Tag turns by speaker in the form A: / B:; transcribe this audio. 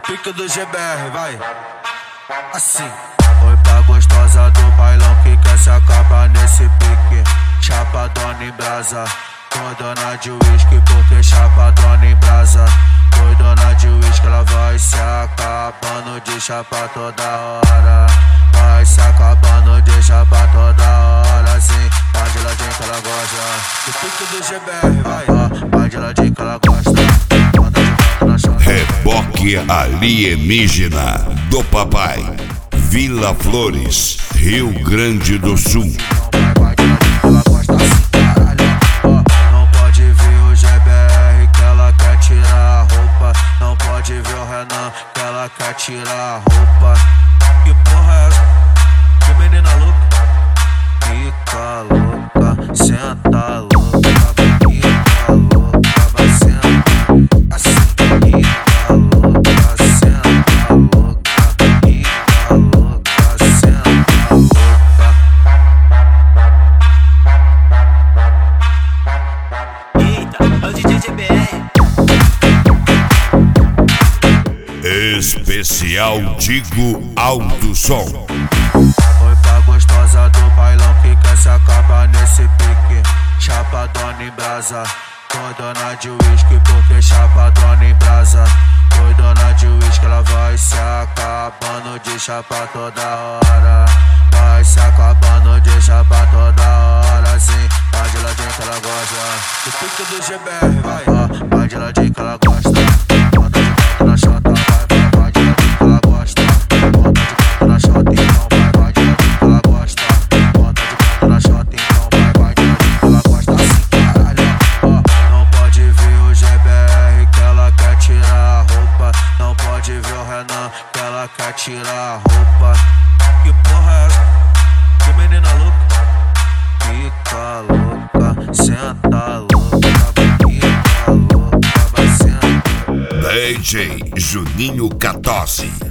A: pique do GBR, vai. Assim. Oi pra gostosa do bailão que quer se acabar nesse pique. Chapadona em brasa, dona de uísque, porque chapadona em brasa. Dona de uísque, ela vai se acabando de chapar toda hora. Vai se acabando de chapar toda hora, assim. Vai de ladinho que ela gosta. Do pique do GBR, vai. Vai de ladinho que ela gosta.
B: Reboque alienígena do papai. Vila Flores, Rio Grande do Sul.
A: Ela gosta assim, caralho. Não pode ver o GBR que ela quer tirar a roupa. Não pode ver o Renan que ela quer tirar a roupa. Que porra é essa? Que menina louca. Fica louca, senta louca. Fica louca, vai sentar assim. Fica louca, senta louca. Fica louca, senta louca.
C: Eita, é o DJ GBR.
B: Especial Digo Alto Som.
A: Oi pra gostosa do bailão que quer se acabar nesse pique. Chapadona em brasa, dona de uísque, porque chapadona em brasa. Dona de uísque, ela vai se acabando de chapar toda hora. Vai se acabando de chapar toda hora, assim. Vai de ladinho que ela gosta. Do pique do GBR, vai. Vai de ladinho que ela gosta. Bota de quatro na chota, vai de ladinho que ela gosta. Bota de quatro na chota, então vai de ladinho que ela gosta. Bota de quatro na chota, então vai de ladinho que ela gosta. Assim, caralho. Não pode ver o GBR que ela quer tirar a roupa. Não pode ver o Renan que ela quer tirar a roupa. Que porra é essa? Que menina louca. Fica louca, senta louca. Fica louca, vai sentar.
B: DJ Juninho Catossi.